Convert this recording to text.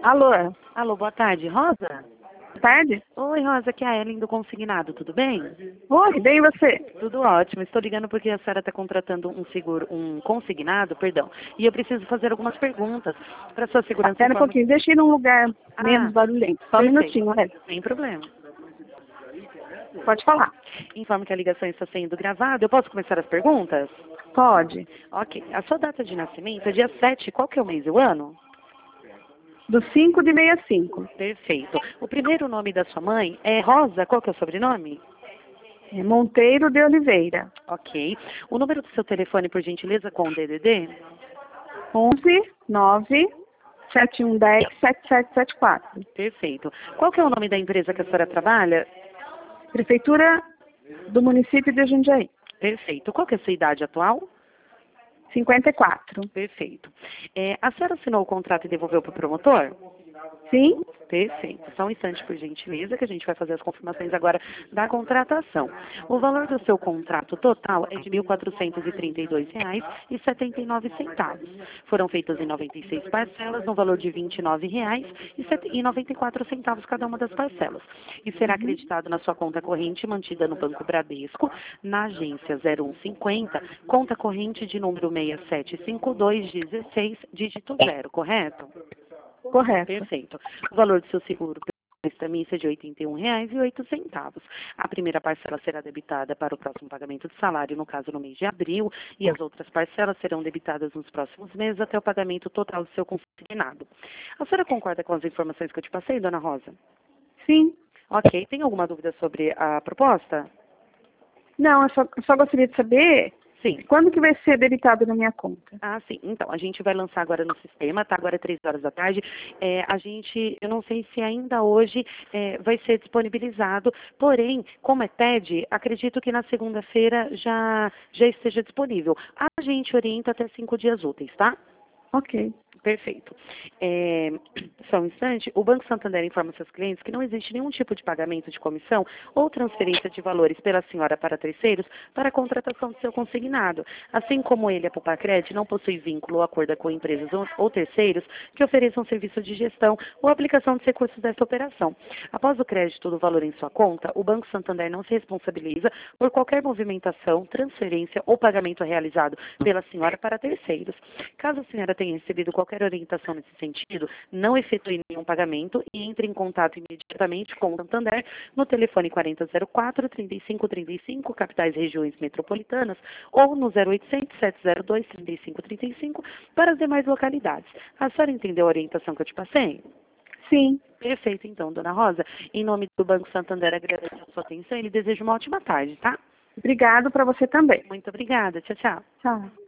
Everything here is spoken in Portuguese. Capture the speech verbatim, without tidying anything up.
Alô, Alô, boa tarde. Rosa? boa tarde. Oi, Rosa, aqui é a Ellen do Consignado, tudo bem? Oi, bem e você? Tudo ótimo. Estou ligando porque a senhora está contratando um seguro, um consignado, perdão, e eu preciso fazer algumas perguntas para sua segurança. Espera um informe- pouquinho, deixa eu ir num lugar Ah, menos barulhento. Só um perfeito. minutinho, né? Sem problema. Pode falar. Informe que a ligação está sendo gravada. Eu posso começar as perguntas? Pode. Ok. A sua data de nascimento é dia sete. Qual que é o mês e o ano? Do cinco de sessenta e cinco. Perfeito. O primeiro nome da sua mãe é Rosa. Qual que é o sobrenome? É Monteiro de Oliveira. Ok. O número do seu telefone, por gentileza, com o D D D? onze nove sete um um zero sete sete sete quatro. Perfeito. Qual que é o nome da empresa que a senhora trabalha? Prefeitura do município de Jundiaí. Perfeito. Qual que é a sua idade atual? cinquenta e quatro. Perfeito. É, a senhora assinou o contrato e devolveu para o promotor? Sim? Perfeito. Só um instante, por gentileza, que a gente vai fazer as confirmações agora da contratação. O valor do seu contrato total é de mil quatrocentos e trinta e dois reais e setenta e nove centavos. Foram feitas em noventa e seis parcelas, no valor de vinte e nove reais e noventa e quatro centavos cada uma das parcelas. E será acreditado na sua conta corrente mantida no Banco Bradesco, na agência zero um cinquenta, conta corrente de número seis sete cinco dois um seis, dígito zero, correto? Correto. Perfeito. O valor do seu seguro prestamista é de oitenta e um reais e oito centavos. A primeira parcela será debitada para o próximo pagamento de salário, no caso no mês de abril, e as outras parcelas serão debitadas nos próximos meses até o pagamento total do seu consignado. A senhora concorda com as informações que eu te passei, dona Rosa? Sim. Ok. Tem alguma dúvida sobre a proposta? Não, eu só, eu só gostaria de saber Sim. quando que vai ser debitado na minha conta. Ah, sim. Então, a gente vai lançar agora no sistema, tá? Agora é três horas da tarde. É, a gente, eu não sei se ainda hoje é, vai ser disponibilizado, porém, como é T E D, acredito que na segunda-feira já, já esteja disponível. A gente orienta até cinco dias úteis, tá? Ok. Perfeito. É, só um instante. O Banco Santander informa seus clientes que não existe nenhum tipo de pagamento de comissão ou transferência de valores pela senhora para terceiros para a contratação do seu consignado. Assim como ele, a Pupacred, não possui vínculo ou acordo com empresas ou, ou terceiros que ofereçam serviço de gestão ou aplicação de recursos desta operação. Após o crédito do valor em sua conta, o Banco Santander não se responsabiliza por qualquer movimentação, transferência ou pagamento realizado pela senhora para terceiros. Caso a senhora tenha recebido qualquer orientação nesse sentido, não efetue nenhum pagamento e entre em contato imediatamente com o Santander no telefone quarenta zero quatro, trinta e cinco trinta e cinco, capitais regiões metropolitanas, ou no zero oitocentos, sete zero dois, trinta e cinco trinta e cinco para as demais localidades. A senhora entendeu a orientação que eu te passei? Sim. Perfeito, então, dona Rosa. Em nome do Banco Santander, agradeço a sua atenção e lhe desejo uma ótima tarde, tá? Obrigado para você também. Muito obrigada. Tchau, tchau. Tchau.